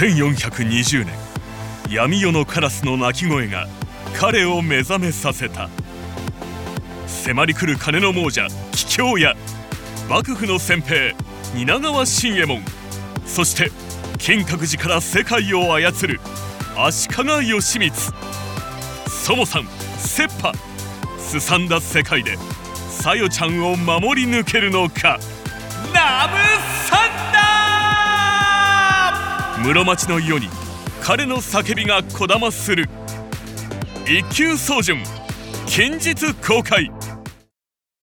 1420年、闇夜のカラスの鳴き声が彼を目覚めさせた。迫り来る金の亡者桔梗屋、幕府の先兵蜷川信右衛門、そして金閣寺から世界を操る足利義満。そもさん切羽すさんだ世界でさよちゃんを守り抜けるのか。ラブサンダー。室町の世に彼の叫びがこだまする。一級宗純近日公開。